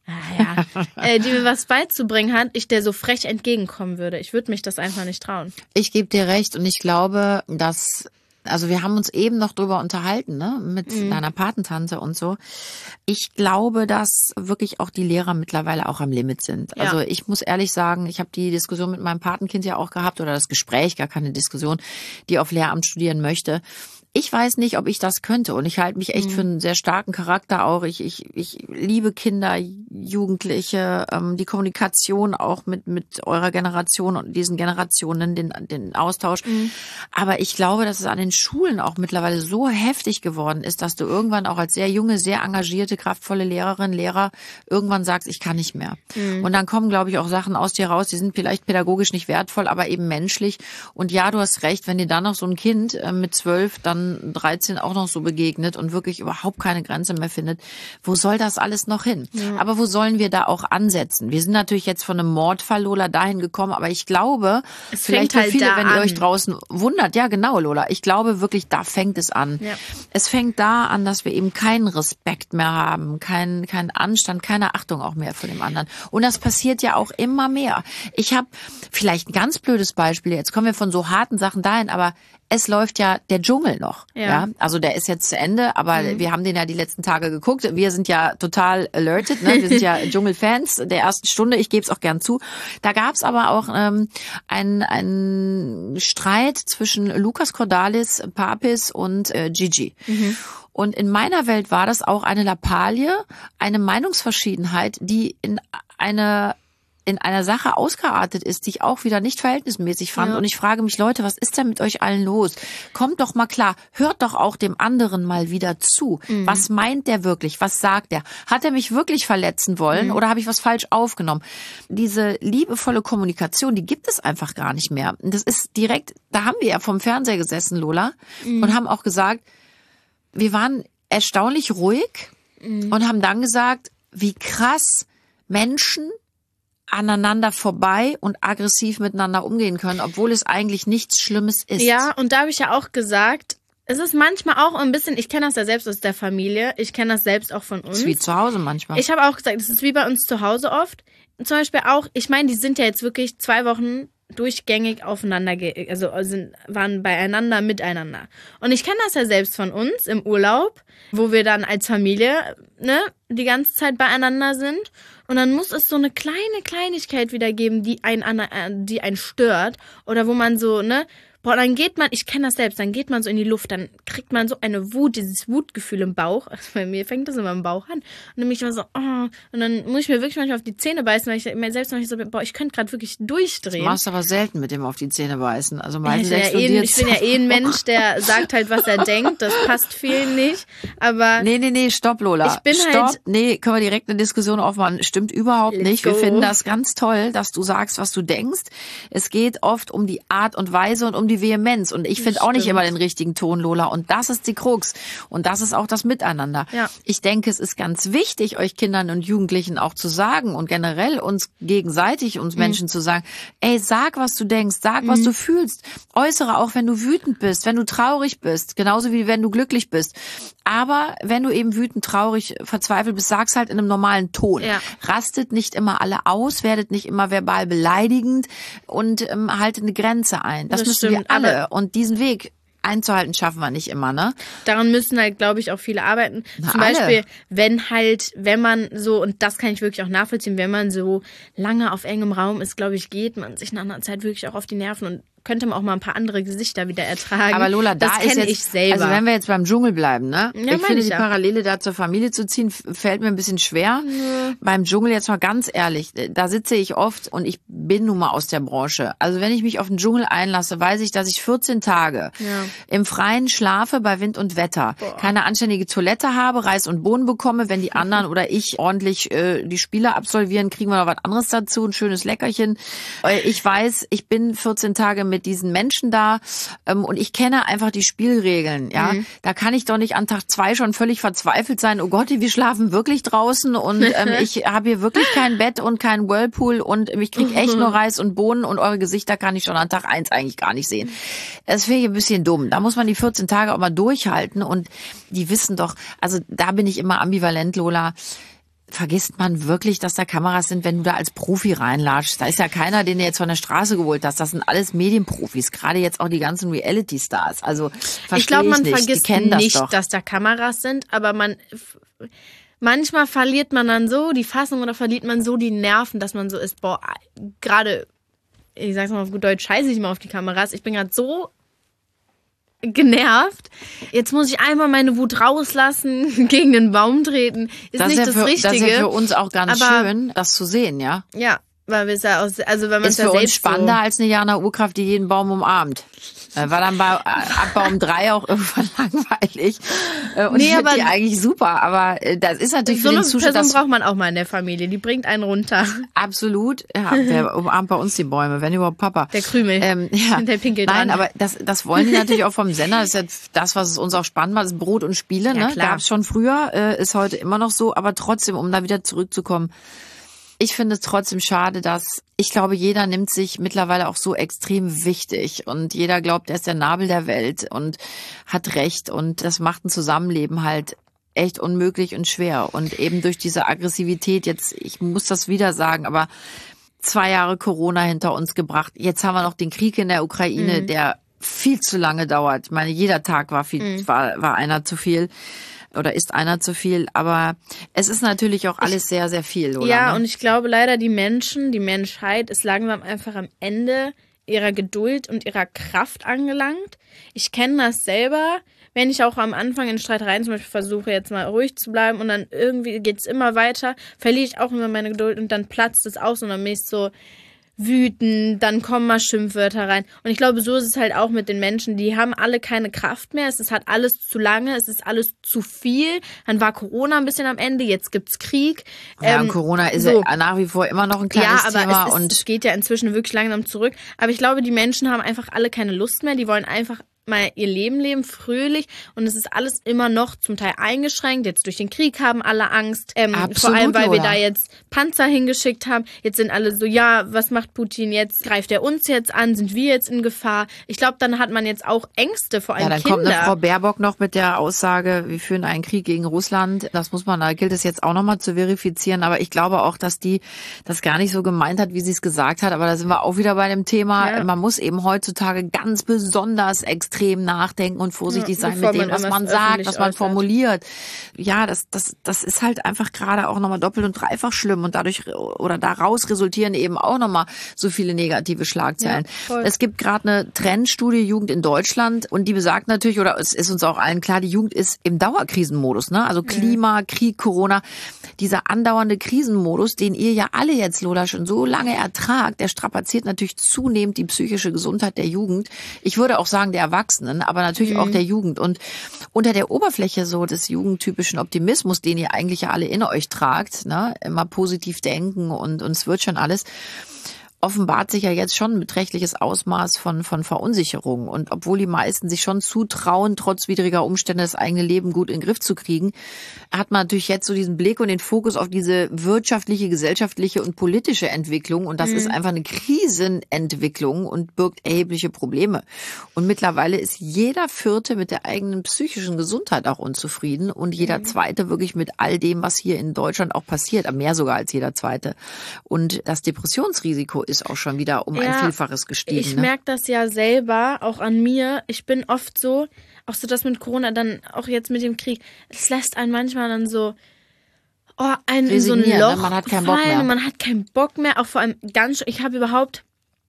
[SPEAKER 2] ja, äh, die mir was beizubringen hat, ich der so frech entgegenkommen würde. Ich würde mich das einfach nicht trauen.
[SPEAKER 1] Ich gebe dir recht und ich glaube, dass, also wir haben uns eben noch drüber unterhalten, ne, mit mhm. deiner Patentante und so. Ich glaube, dass wirklich auch die Lehrer mittlerweile auch am Limit sind. Ja. Also ich muss ehrlich sagen, ich habe die Diskussion mit meinem Patenkind ja auch gehabt oder das Gespräch, gar keine Diskussion, die auf Lehramt studieren möchte. Ich weiß nicht, ob ich das könnte und ich halte mich echt mhm. für einen sehr starken Charakter auch. Ich, ich, ich liebe Kinder, Jugendliche, ähm, die Kommunikation auch mit mit eurer Generation und diesen Generationen, den den Austausch. Mhm. Aber ich glaube, dass es an den Schulen auch mittlerweile so heftig geworden ist, dass du irgendwann auch als sehr junge, sehr engagierte, kraftvolle Lehrerin, Lehrer irgendwann sagst, ich kann nicht mehr. Mhm. Und dann kommen, glaube ich, auch Sachen aus dir raus, die sind vielleicht pädagogisch nicht wertvoll, aber eben menschlich. Und ja, du hast recht, wenn dir dann noch so ein Kind äh, mit zwölf dann dreizehn auch noch so begegnet und wirklich überhaupt keine Grenze mehr findet, wo soll das alles noch hin? Ja. Aber wo sollen wir da auch ansetzen? Wir sind natürlich jetzt von einem Mordfall, Lola, dahin gekommen, aber ich glaube, es vielleicht für halt viele, wenn ihr an. euch draußen wundert, ja genau, Lola, ich glaube wirklich, da fängt es an. Ja. Es fängt da an, dass wir eben keinen Respekt mehr haben, keinen keinen Anstand, keine Achtung auch mehr vor dem anderen. Und das passiert ja auch immer mehr. Ich habe vielleicht ein ganz blödes Beispiel, jetzt kommen wir von so harten Sachen dahin, aber es läuft ja der Dschungel noch. Ja. ja. Also der ist jetzt zu Ende, aber mhm. wir haben den ja die letzten Tage geguckt. Wir sind ja total alerted, ne? Wir sind ja Dschungelfans der ersten Stunde. Ich gebe es auch gern zu. Da gab es aber auch ähm, einen, einen Streit zwischen Lukas Cordalis, Papis und äh, Gigi. Mhm. Und in meiner Welt war das auch eine Lappalie, eine Meinungsverschiedenheit, die in eine in einer Sache ausgeartet ist, die ich auch wieder nicht verhältnismäßig fand. Ja. Und ich frage mich, Leute, was ist denn mit euch allen los? Kommt doch mal klar, hört doch auch dem anderen mal wieder zu. Mhm. Was meint der wirklich? Was sagt er? Hat er mich wirklich verletzen wollen mhm. oder habe ich was falsch aufgenommen? Diese liebevolle Kommunikation, die gibt es einfach gar nicht mehr. Und das ist direkt, da haben wir ja vom Fernseher gesessen, Lola, mhm. und haben auch gesagt, wir waren erstaunlich ruhig mhm. und haben dann gesagt, wie krass Menschen aneinander vorbei und aggressiv miteinander umgehen können, obwohl es eigentlich nichts Schlimmes ist.
[SPEAKER 2] Ja, und da habe ich ja auch gesagt, es ist manchmal auch ein bisschen, ich kenne das ja selbst aus der Familie, ich kenne das selbst auch von uns.
[SPEAKER 1] Das ist wie zu Hause manchmal.
[SPEAKER 2] Ich habe auch gesagt, es ist wie bei uns zu Hause oft. Zum Beispiel auch, ich meine, die sind ja jetzt wirklich zwei Wochen durchgängig aufeinander, also sind, waren beieinander, miteinander. Und ich kenne das ja selbst von uns im Urlaub, wo wir dann als Familie ne, die ganze Zeit beieinander sind. Und dann muss es so eine kleine Kleinigkeit wieder geben, die einen, die einen stört. Oder wo man so, ne, boah, dann geht man, ich kenne das selbst, dann geht man so in die Luft, dann kriegt man so eine Wut, dieses Wutgefühl im Bauch. Also bei mir fängt das immer im Bauch an. Und dann bin ich immer so, oh, und dann muss ich mir wirklich manchmal auf die Zähne beißen, weil ich mir selbst manchmal so bin, boah, ich könnte gerade wirklich durchdrehen.
[SPEAKER 1] Du machst aber selten mit dem auf die Zähne beißen. Also meistens
[SPEAKER 2] ja, ich, bin ja eh, ich bin ja eh ein Mensch, der sagt halt, was er denkt. Das passt vielen nicht. Aber
[SPEAKER 1] nee, nee, nee, stopp, Lola.
[SPEAKER 2] Ich bin
[SPEAKER 1] stopp.
[SPEAKER 2] halt
[SPEAKER 1] Nee, können wir direkt eine Diskussion aufmachen. Stimmt überhaupt
[SPEAKER 2] Let's
[SPEAKER 1] nicht.
[SPEAKER 2] go.
[SPEAKER 1] Wir finden das ganz toll, dass du sagst, was du denkst. Es geht oft um die Art und Weise und um die Vehemenz. Und ich finde auch nicht immer den richtigen Ton, Lola. Und das ist die Krux. Und das ist auch das Miteinander.
[SPEAKER 2] Ja.
[SPEAKER 1] Ich denke, es ist ganz wichtig, euch Kindern und Jugendlichen auch zu sagen und generell uns gegenseitig, uns mhm. Menschen zu sagen, ey, sag, was du denkst, sag, mhm. was du fühlst. Äußere auch, wenn du wütend bist, wenn du traurig bist. Genauso wie wenn du glücklich bist. Aber wenn du eben wütend, traurig, verzweifelt bist, sag's halt in einem normalen Ton.
[SPEAKER 2] Ja.
[SPEAKER 1] Rastet nicht immer alle aus, werdet nicht immer verbal beleidigend und ähm, haltet eine Grenze ein. Das, das müssen stimmt, wir alle. Und diesen Weg einzuhalten schaffen wir nicht immer, ne?
[SPEAKER 2] Daran müssen halt, glaube ich, auch viele arbeiten.
[SPEAKER 1] Na,
[SPEAKER 2] Zum
[SPEAKER 1] alle.
[SPEAKER 2] Beispiel, wenn halt, wenn man so, und das kann ich wirklich auch nachvollziehen, wenn man so lange auf engem Raum ist, glaube ich, geht man sich nach einer Zeit wirklich auch auf die Nerven und könnte man auch mal ein paar andere Gesichter wieder ertragen.
[SPEAKER 1] Aber Lola, da
[SPEAKER 2] das
[SPEAKER 1] ist jetzt,
[SPEAKER 2] ich selber.
[SPEAKER 1] Also wenn wir jetzt beim Dschungel bleiben, ne?
[SPEAKER 2] Ja,
[SPEAKER 1] ich finde,
[SPEAKER 2] ich
[SPEAKER 1] die
[SPEAKER 2] ja.
[SPEAKER 1] Parallele da zur Familie zu ziehen, fällt mir ein bisschen schwer. Ja. Beim Dschungel jetzt mal ganz ehrlich, da sitze ich oft und ich bin nun mal aus der Branche. Also wenn ich mich auf den Dschungel einlasse, weiß ich, dass ich vierzehn Tage ja. im Freien schlafe bei Wind und Wetter, Boah. keine anständige Toilette habe, Reis und Bohnen bekomme. Wenn die anderen oder ich ordentlich äh, die Spiele absolvieren, kriegen wir noch was anderes dazu, ein schönes Leckerchen. Ich weiß, ich bin vierzehn Tage mit diesen Menschen da ähm, und ich kenne einfach die Spielregeln. Ja, mhm. Da kann ich doch nicht an Tag zwei schon völlig verzweifelt sein. Oh Gott, wir schlafen wirklich draußen und ähm, ich habe hier wirklich kein Bett und kein Whirlpool und ich krieg echt nur Reis und Bohnen und eure Gesichter kann ich schon an Tag eins eigentlich gar nicht sehen. Das finde ich ein bisschen dumm. Da muss man die vierzehn Tage auch mal durchhalten und die wissen doch, also da bin ich immer ambivalent, Lola. vergisst man wirklich, dass da Kameras sind, wenn du da als Profi reinlatschst. Da ist ja keiner, den du jetzt von der Straße geholt hast. Das sind alles Medienprofis, gerade jetzt auch die ganzen Reality-Stars. Also verstehe
[SPEAKER 2] ich glaube, man
[SPEAKER 1] nicht.
[SPEAKER 2] vergisst
[SPEAKER 1] das
[SPEAKER 2] nicht,
[SPEAKER 1] doch.
[SPEAKER 2] dass da Kameras sind, aber man manchmal verliert man dann so die Fassung oder verliert man so die Nerven, dass man so ist, boah, gerade, ich sag's mal auf gut Deutsch, scheiße ich mal auf die Kameras. Ich bin gerade so genervt. Jetzt muss ich einmal meine Wut rauslassen, gegen den Baum treten. Ist
[SPEAKER 1] das
[SPEAKER 2] nicht
[SPEAKER 1] ist ja
[SPEAKER 2] das
[SPEAKER 1] für,
[SPEAKER 2] Richtige.
[SPEAKER 1] Das ist ja für uns auch ganz
[SPEAKER 2] aber,
[SPEAKER 1] schön, das zu sehen, ja?
[SPEAKER 2] Ja, weil wir es ja aus, also wenn man es
[SPEAKER 1] ja
[SPEAKER 2] ja
[SPEAKER 1] für
[SPEAKER 2] selbst
[SPEAKER 1] uns spannender
[SPEAKER 2] so
[SPEAKER 1] als eine Jana Urkraft, die jeden Baum umarmt. War dann bei ab Baum drei auch irgendwann langweilig. Und
[SPEAKER 2] nee,
[SPEAKER 1] ich finde
[SPEAKER 2] aber
[SPEAKER 1] die eigentlich super, aber das ist natürlich
[SPEAKER 2] so
[SPEAKER 1] für den
[SPEAKER 2] eine
[SPEAKER 1] Zuschauer.
[SPEAKER 2] Person braucht man auch mal in der Familie, die bringt einen runter.
[SPEAKER 1] Absolut. Ja, wer umarmt bei uns die Bäume, wenn überhaupt Papa.
[SPEAKER 2] Der Krümel.
[SPEAKER 1] Ähm, ja.
[SPEAKER 2] Der Pinkel dran.
[SPEAKER 1] Nein, aber das, das wollen die natürlich auch vom Sender. Das ist ja das, was es uns auch spannend macht, das ist Brot und Spiele.
[SPEAKER 2] Ja,
[SPEAKER 1] Ne?
[SPEAKER 2] klar.
[SPEAKER 1] Gab's schon früher, äh, ist heute immer noch so, aber trotzdem, um da wieder zurückzukommen. Ich finde es trotzdem schade, dass ich glaube, jeder nimmt sich mittlerweile auch so extrem wichtig und jeder glaubt, er ist der Nabel der Welt und hat Recht und das macht ein Zusammenleben halt echt unmöglich und schwer und eben durch diese Aggressivität jetzt, ich muss das wieder sagen, aber zwei Jahre Corona hinter uns gebracht. Jetzt haben wir noch den Krieg in der Ukraine, mhm. der viel zu lange dauert. Ich meine, jeder Tag war viel, mhm. war, war einer zu viel. Oder ist einer zu viel, aber es ist natürlich auch alles sehr, sehr viel, oder?
[SPEAKER 2] Ja,
[SPEAKER 1] ne?
[SPEAKER 2] und ich glaube leider, die Menschen, die Menschheit ist langsam einfach am Ende ihrer Geduld und ihrer Kraft angelangt. Ich kenne das selber, wenn ich auch am Anfang in Streitereien zum Beispiel versuche, jetzt mal ruhig zu bleiben und dann irgendwie geht's immer weiter, verliere ich auch immer meine Geduld und dann platzt es aus und dann bin ich so wütend, dann kommen mal Schimpfwörter rein. Und ich glaube, so ist es halt auch mit den Menschen. Die haben alle keine Kraft mehr. Es ist halt alles zu lange. Es ist alles zu viel. Dann war Corona ein bisschen am Ende. Jetzt gibt's Krieg.
[SPEAKER 1] Ja,
[SPEAKER 2] ähm,
[SPEAKER 1] und Corona ist
[SPEAKER 2] so.
[SPEAKER 1] ja nach wie vor immer noch ein kleines
[SPEAKER 2] ja, aber
[SPEAKER 1] Thema.
[SPEAKER 2] Es, ist,
[SPEAKER 1] und
[SPEAKER 2] es geht ja inzwischen wirklich langsam zurück. Aber ich glaube, die Menschen haben einfach alle keine Lust mehr. Die wollen einfach mal ihr Leben leben, fröhlich. Und es ist alles immer noch zum Teil eingeschränkt. Jetzt durch den Krieg haben alle Angst. Ähm,
[SPEAKER 1] Absolut,
[SPEAKER 2] vor allem, weil
[SPEAKER 1] oder?
[SPEAKER 2] wir da jetzt Panzer hingeschickt haben. Jetzt sind alle so, ja, was macht Putin jetzt? Greift er uns jetzt an? Sind wir jetzt in Gefahr? Ich glaube, dann hat man jetzt auch Ängste, vor allem
[SPEAKER 1] ja, dann
[SPEAKER 2] Kinder.
[SPEAKER 1] kommt eine Frau Baerbock noch mit der Aussage, wir führen einen Krieg gegen Russland. Das muss man, da gilt es jetzt auch nochmal zu verifizieren. Aber ich glaube auch, dass die das gar nicht so gemeint hat, wie sie es gesagt hat. Aber da sind wir auch wieder bei dem Thema.
[SPEAKER 2] Ja.
[SPEAKER 1] Man muss eben heutzutage ganz besonders extrem nachdenken und vorsichtig
[SPEAKER 2] Ja,
[SPEAKER 1] sein
[SPEAKER 2] bevor
[SPEAKER 1] mit dem,
[SPEAKER 2] man
[SPEAKER 1] was man
[SPEAKER 2] irgendwas
[SPEAKER 1] sagt,
[SPEAKER 2] öffentlich
[SPEAKER 1] was man
[SPEAKER 2] äußert.
[SPEAKER 1] formuliert. Ja, das, das, das ist halt einfach gerade auch nochmal doppelt und dreifach schlimm und dadurch oder daraus resultieren eben auch nochmal so viele negative Schlagzeilen.
[SPEAKER 2] Ja, voll.
[SPEAKER 1] Es gibt gerade eine Trendstudie Jugend in Deutschland und die besagt natürlich, oder es ist uns auch allen klar, die Jugend ist im Dauerkrisenmodus, ne? Also Klima, Krieg, Corona, dieser andauernde Krisenmodus, den ihr ja alle jetzt, Lola, schon so lange ertragt, der strapaziert natürlich zunehmend die psychische Gesundheit der Jugend. Ich würde auch sagen der Erwachsenen, aber natürlich auch der Jugend. Und unter der Oberfläche so des jugendtypischen Optimismus, den ihr eigentlich ja alle in euch tragt, ne, immer positiv denken und, und es wird schon alles, offenbart sich ja jetzt schon ein beträchtliches Ausmaß von, von Verunsicherung. Und obwohl die meisten sich schon zutrauen, trotz widriger Umstände das eigene Leben gut in den Griff zu kriegen, hat man natürlich jetzt so diesen Blick und den Fokus auf diese wirtschaftliche, gesellschaftliche und politische Entwicklung. Und das mhm. ist einfach eine Krisenentwicklung und birgt erhebliche Probleme. Und mittlerweile ist jeder Vierte mit der eigenen psychischen Gesundheit auch unzufrieden und jeder mhm. Zweite wirklich mit all dem, was hier in Deutschland auch passiert, mehr sogar als jeder Zweite. Und das Depressionsrisiko ist auch schon wieder um ja, ein Vielfaches gestiegen.
[SPEAKER 2] Ich
[SPEAKER 1] ne?
[SPEAKER 2] merke das ja selber, auch an mir. Ich bin oft so, auch so das mit Corona, dann auch jetzt mit dem Krieg, es lässt einen manchmal dann so, oh, einen in so ein Loch
[SPEAKER 1] ne? Man hat keinen Bock
[SPEAKER 2] fallen
[SPEAKER 1] mehr.
[SPEAKER 2] und man hat keinen Bock mehr. Auch vor allem ganz, ich habe überhaupt,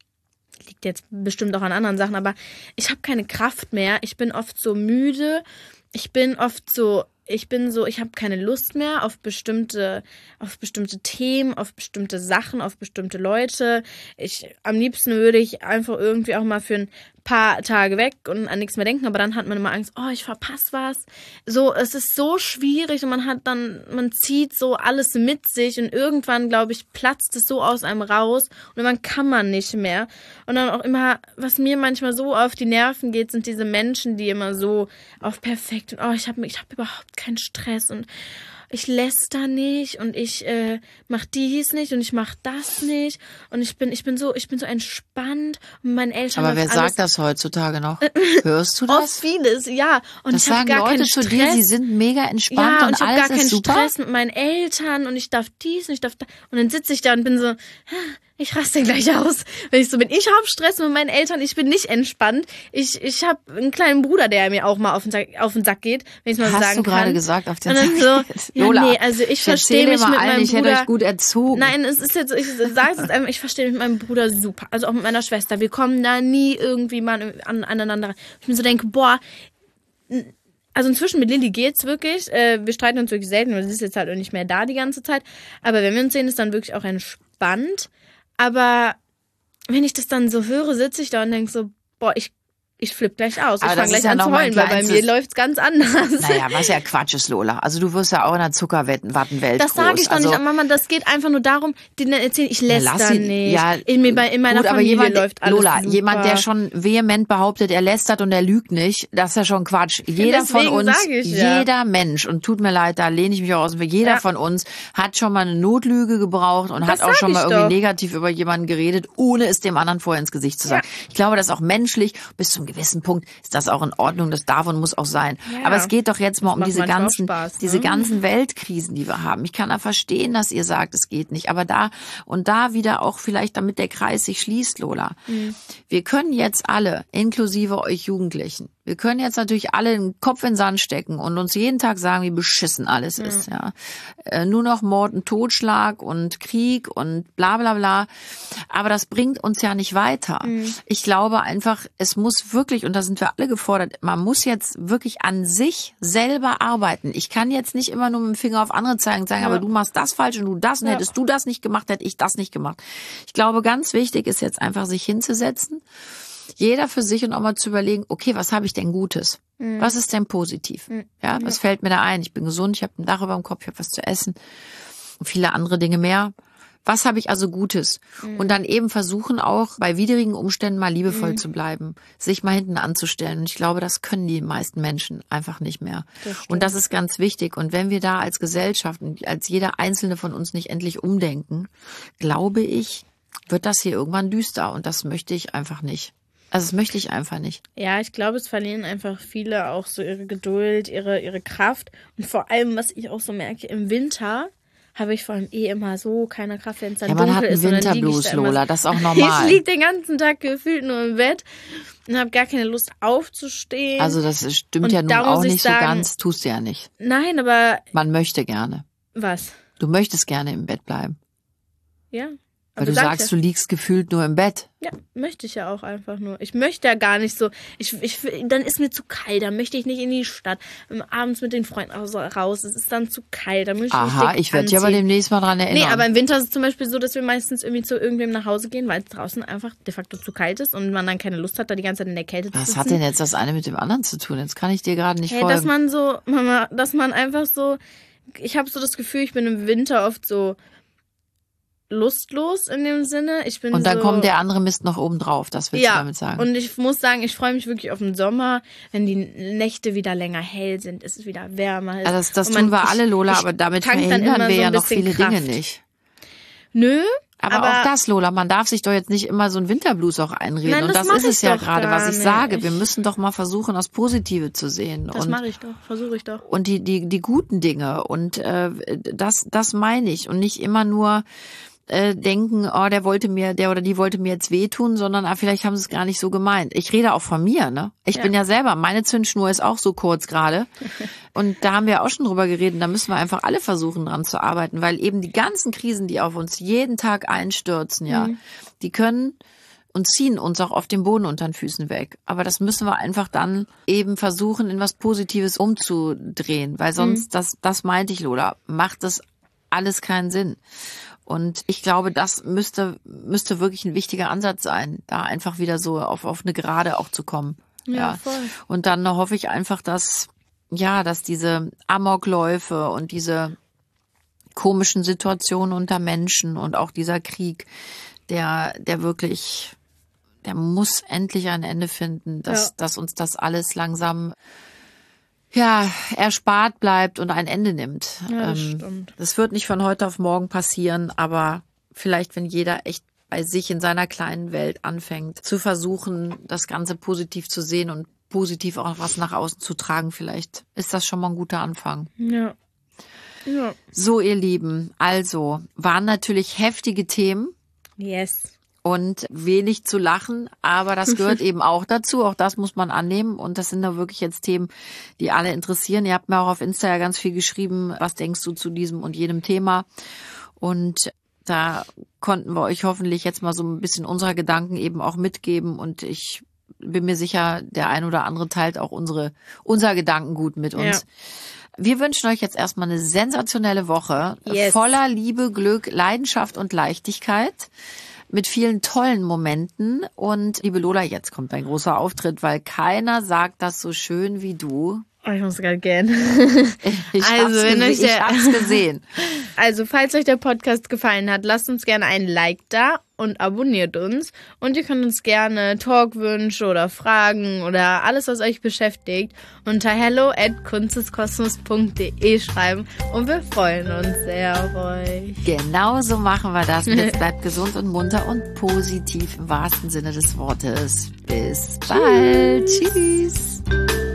[SPEAKER 2] liegt jetzt bestimmt auch an anderen Sachen, aber ich habe keine Kraft mehr. Ich bin oft so müde. Ich bin oft so Ich bin so, ich habe keine Lust mehr auf bestimmte, auf bestimmte Themen, auf bestimmte Sachen, auf bestimmte Leute. Ich, am liebsten würde ich einfach irgendwie auch mal für ein paar Tage weg und an nichts mehr denken, aber dann hat man immer Angst, oh, ich verpasse was. So, es ist so schwierig und man hat dann, man zieht so alles mit sich und irgendwann, glaube ich, platzt es so aus einem raus und irgendwann kann man nicht mehr. Und dann auch immer, was mir manchmal so auf die Nerven geht, sind diese Menschen, die immer so auf perfekt und oh, ich habe ich hab überhaupt keinen Stress und ich läster nicht und ich äh, mach dies nicht und ich mach das nicht und ich bin ich bin so ich bin so entspannt und meinen Eltern
[SPEAKER 1] Aber wer
[SPEAKER 2] läuft
[SPEAKER 1] sagt
[SPEAKER 2] alles
[SPEAKER 1] das heutzutage noch? Hörst du
[SPEAKER 2] oft
[SPEAKER 1] das?
[SPEAKER 2] vieles, ja. Und
[SPEAKER 1] Das
[SPEAKER 2] ich habe
[SPEAKER 1] sagen
[SPEAKER 2] gar
[SPEAKER 1] Leute
[SPEAKER 2] keinen
[SPEAKER 1] zu
[SPEAKER 2] Stress.
[SPEAKER 1] dir, sie sind mega entspannt
[SPEAKER 2] ja, und
[SPEAKER 1] und
[SPEAKER 2] ich habe
[SPEAKER 1] alles
[SPEAKER 2] gar keinen
[SPEAKER 1] ist super.
[SPEAKER 2] Stress mit meinen Eltern und ich darf dies und ich darf da. Und dann sitze ich da und bin so, ich raste gleich aus, wenn ich so bin. Ich habe Stress mit meinen Eltern, ich bin nicht entspannt. Ich ich habe einen kleinen Bruder, der mir auch mal auf den Sack, auf den Sack geht, wenn ich mal so
[SPEAKER 1] Hast
[SPEAKER 2] sagen
[SPEAKER 1] du gerade
[SPEAKER 2] kann.
[SPEAKER 1] gesagt, auf den
[SPEAKER 2] Und dann
[SPEAKER 1] Sack
[SPEAKER 2] so,
[SPEAKER 1] geht?
[SPEAKER 2] ja,
[SPEAKER 1] Lola,
[SPEAKER 2] nee, also ich verstehe
[SPEAKER 1] erzähle
[SPEAKER 2] mich
[SPEAKER 1] mal
[SPEAKER 2] mit
[SPEAKER 1] allen,
[SPEAKER 2] meinem
[SPEAKER 1] ich hätte
[SPEAKER 2] Bruder.
[SPEAKER 1] euch gut erzogen.
[SPEAKER 2] Nein, es ist jetzt, ich sage es jetzt einfach, ich verstehe mich mit meinem Bruder super. Also auch mit meiner Schwester. Wir kommen da nie irgendwie mal an, aneinander. Ich mir so denke, boah, also inzwischen mit Lilly geht's wirklich. Äh, wir streiten uns wirklich selten, weil sie ist jetzt halt auch nicht mehr da die ganze Zeit. Aber wenn wir uns sehen, ist dann wirklich auch entspannt. Aber wenn ich das dann so höre, sitze ich da und denke so, boah, ich Ich flippe gleich aus.
[SPEAKER 1] Aber
[SPEAKER 2] ich fange
[SPEAKER 1] das ist
[SPEAKER 2] gleich
[SPEAKER 1] ja
[SPEAKER 2] an
[SPEAKER 1] noch
[SPEAKER 2] zu
[SPEAKER 1] mein
[SPEAKER 2] heulen, weil bei
[SPEAKER 1] kleinstes-
[SPEAKER 2] mir läuft's ganz anders.
[SPEAKER 1] Naja, was ja Quatsch ist, Lola. Also du wirst ja auch in der Zuckerwattenwelt
[SPEAKER 2] Das
[SPEAKER 1] groß.
[SPEAKER 2] sage ich doch
[SPEAKER 1] also,
[SPEAKER 2] nicht, Mama. Das geht einfach nur darum, denen erzählen, ich läster
[SPEAKER 1] lass ihn-
[SPEAKER 2] nicht.
[SPEAKER 1] ja,
[SPEAKER 2] in, mir, bei- in meiner
[SPEAKER 1] gut, aber
[SPEAKER 2] Familie
[SPEAKER 1] jemand,
[SPEAKER 2] läuft alles
[SPEAKER 1] Lola,
[SPEAKER 2] super.
[SPEAKER 1] jemand, der schon vehement behauptet, er lästert und er lügt nicht, das ist ja schon Quatsch. Jeder von
[SPEAKER 2] deswegen
[SPEAKER 1] uns,
[SPEAKER 2] sag ich ja.
[SPEAKER 1] jeder Mensch, und tut mir leid, da lehne ich mich auch aus, jeder
[SPEAKER 2] Ja.
[SPEAKER 1] von uns hat schon mal eine Notlüge gebraucht und
[SPEAKER 2] Das
[SPEAKER 1] hat auch
[SPEAKER 2] sag
[SPEAKER 1] schon
[SPEAKER 2] ich
[SPEAKER 1] mal irgendwie
[SPEAKER 2] doch.
[SPEAKER 1] negativ über jemanden geredet, ohne es dem anderen vorher ins Gesicht zu sagen. Ich glaube, das ist auch menschlich. Bis zu einem gewissen Punkt ist das auch in Ordnung. Das darf und muss auch sein.
[SPEAKER 2] Ja.
[SPEAKER 1] Aber es geht doch jetzt mal
[SPEAKER 2] Das
[SPEAKER 1] um
[SPEAKER 2] macht
[SPEAKER 1] diese
[SPEAKER 2] manchmal auch
[SPEAKER 1] ganzen,
[SPEAKER 2] Spaß, ne?
[SPEAKER 1] diese ganzen Weltkrisen, die wir haben. Ich kann da verstehen, dass ihr sagt, es geht nicht. Aber da und da wieder auch vielleicht, damit der Kreis sich schließt, Lola.
[SPEAKER 2] Mhm.
[SPEAKER 1] Wir können jetzt alle, inklusive euch Jugendlichen, wir können jetzt natürlich alle den Kopf in den Sand stecken und uns jeden Tag sagen, wie beschissen alles
[SPEAKER 2] Mhm.
[SPEAKER 1] ist. Ja, äh, nur noch Mord und Totschlag und Krieg und bla bla bla. Aber das bringt uns ja nicht weiter.
[SPEAKER 2] Mhm.
[SPEAKER 1] Ich glaube einfach, es muss wirklich, und da sind wir alle gefordert, man muss jetzt wirklich an sich selber arbeiten. Ich kann jetzt nicht immer nur mit dem Finger auf andere zeigen und sagen,
[SPEAKER 2] Ja.
[SPEAKER 1] aber du machst das falsch und du das, und
[SPEAKER 2] Ja.
[SPEAKER 1] hättest du das nicht gemacht, hätte ich das nicht gemacht. Ich glaube, ganz wichtig ist jetzt einfach, sich hinzusetzen, jeder für sich und auch mal zu überlegen, okay, was habe ich denn Gutes?
[SPEAKER 2] Mhm.
[SPEAKER 1] Was ist denn positiv?
[SPEAKER 2] Mhm.
[SPEAKER 1] Ja, was fällt mir da ein? Ich bin gesund, ich habe ein Dach über dem Kopf, ich habe was zu essen und viele andere Dinge mehr. Was habe ich also Gutes?
[SPEAKER 2] Mhm.
[SPEAKER 1] Und dann eben versuchen auch bei widrigen Umständen mal liebevoll zu bleiben, sich mal hinten anzustellen. Und ich glaube, das können die meisten Menschen einfach nicht mehr.
[SPEAKER 2] Das stimmt.
[SPEAKER 1] Und das ist ganz wichtig. Und wenn wir da als Gesellschaft und als jeder Einzelne von uns nicht endlich umdenken, glaube ich, wird das hier irgendwann düster. Und das möchte ich einfach nicht. Also das möchte ich einfach nicht.
[SPEAKER 2] Ja, ich glaube, es verlieren einfach viele auch so ihre Geduld, ihre, ihre Kraft. Und vor allem, was ich auch so merke, im Winter habe ich vor allem eh immer so keine Kraft, wenn es dann
[SPEAKER 1] Ja, man
[SPEAKER 2] dunkel
[SPEAKER 1] hat einen
[SPEAKER 2] ist. Und dann lieg ich
[SPEAKER 1] Winterblues,
[SPEAKER 2] da immer
[SPEAKER 1] Lola,
[SPEAKER 2] so-
[SPEAKER 1] das ist auch normal.
[SPEAKER 2] Ich liege den ganzen Tag gefühlt nur im Bett und habe gar keine Lust aufzustehen.
[SPEAKER 1] Also das stimmt
[SPEAKER 2] Und
[SPEAKER 1] ja nun
[SPEAKER 2] da muss
[SPEAKER 1] auch
[SPEAKER 2] ich
[SPEAKER 1] nicht
[SPEAKER 2] sagen-
[SPEAKER 1] so ganz, tust du ja nicht.
[SPEAKER 2] Nein, aber
[SPEAKER 1] Man möchte gerne.
[SPEAKER 2] was?
[SPEAKER 1] Du möchtest gerne im Bett bleiben.
[SPEAKER 2] Ja.
[SPEAKER 1] Weil
[SPEAKER 2] Aber
[SPEAKER 1] du
[SPEAKER 2] sag
[SPEAKER 1] sagst,
[SPEAKER 2] ja.
[SPEAKER 1] du liegst gefühlt nur im Bett.
[SPEAKER 2] Ja, möchte ich ja auch einfach nur. Ich möchte ja gar nicht so. Ich, ich, dann ist mir zu kalt, dann möchte ich nicht in die Stadt. Abends mit den Freunden raus, raus. Es ist dann zu kalt, dann möchte ich mich
[SPEAKER 1] Aha,
[SPEAKER 2] dick
[SPEAKER 1] ich werde dich aber
[SPEAKER 2] anziehen.
[SPEAKER 1] demnächst mal dran erinnern.
[SPEAKER 2] Nee, aber im Winter ist es zum Beispiel so, dass wir meistens irgendwie zu irgendwem nach Hause gehen, weil es draußen einfach de facto zu kalt ist und man dann keine Lust hat, da die ganze Zeit in der Kälte zu
[SPEAKER 1] Was
[SPEAKER 2] sitzen.
[SPEAKER 1] hat denn jetzt das eine mit dem anderen zu tun? Jetzt kann ich dir gerade nicht
[SPEAKER 2] Hey,
[SPEAKER 1] folgen.
[SPEAKER 2] dass man so, Mama, dass man einfach so, ich habe so das Gefühl, ich bin im Winter oft so lustlos in dem Sinne. Ich bin
[SPEAKER 1] Und dann
[SPEAKER 2] so,
[SPEAKER 1] kommt der andere Mist noch oben drauf, das willst
[SPEAKER 2] ja,
[SPEAKER 1] du damit sagen.
[SPEAKER 2] und ich muss sagen, ich freue mich wirklich auf den Sommer, wenn die Nächte wieder länger hell sind, es ist wieder wärmer.
[SPEAKER 1] also das das
[SPEAKER 2] Und
[SPEAKER 1] tun
[SPEAKER 2] man-
[SPEAKER 1] wir alle, Lola,
[SPEAKER 2] ich
[SPEAKER 1] aber damit
[SPEAKER 2] tank dann
[SPEAKER 1] verhindern
[SPEAKER 2] immer
[SPEAKER 1] wir
[SPEAKER 2] so
[SPEAKER 1] ja
[SPEAKER 2] ein
[SPEAKER 1] noch
[SPEAKER 2] bisschen
[SPEAKER 1] viele
[SPEAKER 2] Kraft.
[SPEAKER 1] Dinge nicht.
[SPEAKER 2] Nö,
[SPEAKER 1] Aber,
[SPEAKER 2] aber
[SPEAKER 1] auch das, Lola, man darf sich doch jetzt nicht immer so ein Winterblues auch einreden.
[SPEAKER 2] Nein,
[SPEAKER 1] und
[SPEAKER 2] das
[SPEAKER 1] das
[SPEAKER 2] mach
[SPEAKER 1] ist es
[SPEAKER 2] ich
[SPEAKER 1] ja
[SPEAKER 2] doch
[SPEAKER 1] gerade, was
[SPEAKER 2] gar
[SPEAKER 1] ich
[SPEAKER 2] nicht.
[SPEAKER 1] sage. Wir müssen doch mal versuchen, das Positive zu sehen.
[SPEAKER 2] das
[SPEAKER 1] und
[SPEAKER 2] mache ich doch, versuche ich doch.
[SPEAKER 1] und die die die guten Dinge und äh, das das meine ich und nicht immer nur äh, denken, oh, der wollte mir, der oder die wollte mir jetzt wehtun, sondern ah, vielleicht haben sie es gar nicht so gemeint. Ich rede auch von mir, ne? Ich
[SPEAKER 2] Ja.
[SPEAKER 1] bin ja selber, meine Zündschnur ist auch so kurz gerade. Und da haben wir auch schon drüber geredet, da müssen wir einfach alle versuchen, dran zu arbeiten, weil eben die ganzen Krisen, die auf uns jeden Tag einstürzen, ja,
[SPEAKER 2] Mhm.
[SPEAKER 1] die können und ziehen uns auch auf den Boden unter den Füßen weg. Aber das müssen wir einfach dann eben versuchen, in was Positives umzudrehen, weil sonst, das, das meinte ich, Lola, macht das alles keinen Sinn. Und ich glaube, das müsste, müsste wirklich ein wichtiger Ansatz sein, da einfach wieder so auf, auf eine Gerade auch zu kommen.
[SPEAKER 2] Ja, voll.
[SPEAKER 1] Und dann hoffe ich einfach, dass, ja, dass diese Amokläufe und diese komischen Situationen unter Menschen und auch dieser Krieg, der, der wirklich, der muss endlich ein Ende finden, dass,
[SPEAKER 2] Ja.
[SPEAKER 1] dass uns das alles langsam ja, erspart bleibt und ein Ende nimmt.
[SPEAKER 2] Ja, das
[SPEAKER 1] ähm,
[SPEAKER 2] stimmt.
[SPEAKER 1] Das wird nicht von heute auf morgen passieren, aber vielleicht, wenn jeder echt bei sich in seiner kleinen Welt anfängt, zu versuchen, das Ganze positiv zu sehen und positiv auch was nach außen zu tragen, vielleicht ist das schon mal ein guter Anfang.
[SPEAKER 2] Ja. Ja.
[SPEAKER 1] So, ihr Lieben, also waren natürlich heftige Themen.
[SPEAKER 2] Yes.
[SPEAKER 1] Und wenig zu lachen, aber das gehört eben auch dazu. Auch das muss man annehmen. Und das sind da wirklich jetzt Themen, die alle interessieren. Ihr habt mir auch auf Insta ja ganz viel geschrieben, was denkst du zu diesem und jenem Thema. Und da konnten wir euch hoffentlich jetzt mal so ein bisschen unserer Gedanken eben auch mitgeben. Und ich bin mir sicher, der ein oder andere teilt auch unsere unser Gedankengut mit uns. Ja. Wir wünschen euch jetzt erstmal eine sensationelle Woche,
[SPEAKER 2] yes.
[SPEAKER 1] voller Liebe, Glück, Leidenschaft und Leichtigkeit. Mit vielen tollen Momenten. Und liebe Lola, jetzt kommt ein großer Auftritt, weil keiner sagt das so schön wie du.
[SPEAKER 2] Oh, ich muss gerade gern.
[SPEAKER 1] Ich
[SPEAKER 2] also,
[SPEAKER 1] hab's,
[SPEAKER 2] wenn
[SPEAKER 1] gese-
[SPEAKER 2] euch der,
[SPEAKER 1] ich hab's gesehen.
[SPEAKER 2] Also, falls euch der Podcast gefallen hat, lasst uns gerne ein Like da und abonniert uns. Und ihr könnt uns gerne Talkwünsche oder Fragen oder alles, was euch beschäftigt, unter hello at kunsteskosmos punkt de schreiben. Und wir freuen uns sehr auf euch.
[SPEAKER 1] Genau so machen wir das. Und jetzt bleibt gesund und munter und positiv im wahrsten Sinne des Wortes. Bis bald. Tschüss.